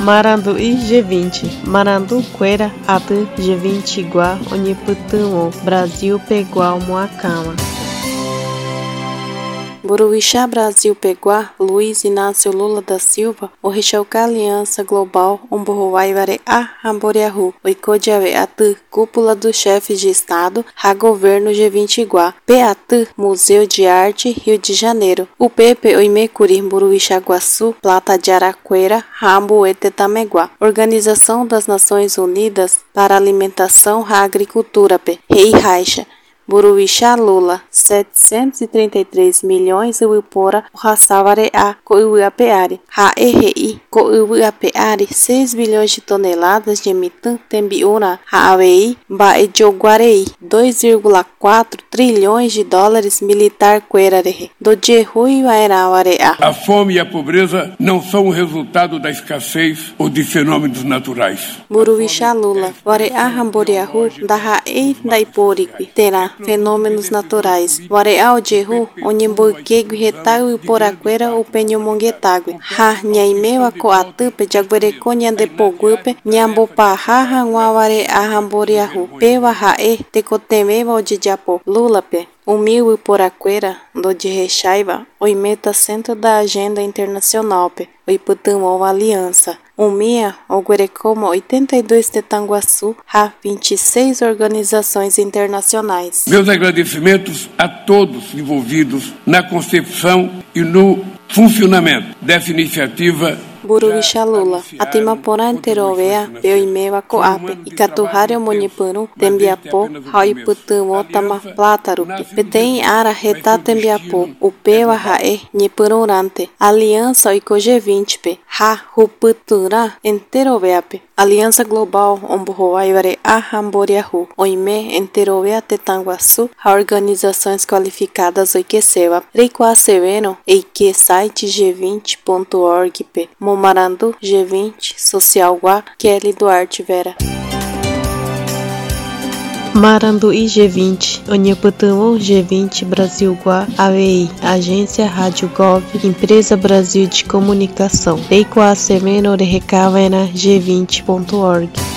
Maranduí G20, Maranduqueira, Atu G20 Iguá, Oniputumo, Brasil Peguá, Moacama. Buruixá Brasil Peguá, Luiz Inácio Lula da Silva, o Richauca Aliança Global, Umburuai a Ramboriahu, Oicodiave Atu, Cúpula dos Chefes de Estado, Governo G20 Iguá, PAT, Museu de Arte, Rio de Janeiro, UPP Oimecuri, Buruixá Guaçu, Plata de Araqueira, Rambo Etetameguá, Organização das Nações Unidas para a Alimentação e Agricultura, Rei Raixa, Buruixá Lula, 733 milhões uipora Uhassavare a Coiuapeari, Raerrei Coiuapeari, 6 bilhões de toneladas de mitan tembiuna, Raavei Baedioguarei, 2,4 trilhões de dólares militar querare, do Jerui Waerawarea. A fome e a pobreza não são o resultado da escassez ou de fenômenos naturais. Buruixá Lula, Wareá Ramboriahu, da Raei da Iporiqui, terá fenômenos naturais. Wareau Jehu, Onimbuquego Retago e Poraqueira, o Penhomonguetague. Ha, Nhaimeu, Coatupe, Jaguareco, Nhandepogupe, Nhamboparra, Wareá Ramboriahu, Pewa Rae, Tecotemeva, Didiapo, Lulape. O Mil e Poraqueira, do de Rechaiva, o meta centro da agenda internacional, o Iputumou Aliança. O MIA, o Guerecoma, 82 Tetanguaçu, há 26 organizações internacionais. Meus agradecimentos a todos envolvidos na concepção e no funcionamento dessa iniciativa. Buruixá Lula, Atimaporá Interovea, Peuimewa Coape, Icaturário Monipuru, Tembiapô, Raiputumo Tama Plátarupe, Petém Ara Retá Tembiapô, Upewa Rae, Nipururante, Aliança Oico-G20, Ha Ruputurá Interoveape, Aliança Global Omburuaiare Ahamboriahu, Oime Interovea Tetanguaçu, a organizações qualificadas Oikesewa, Reicoa Seveno, Eike site g20.org, Momarandu G20, Social Guá, Kelly Duarte Vera. Maranduí G20, Oniputumo G20, Brasil Guá, AVI, Agência Rádio Gov, Empresa Brasil de Comunicação, Reicoa Semeno Recavena G20.org.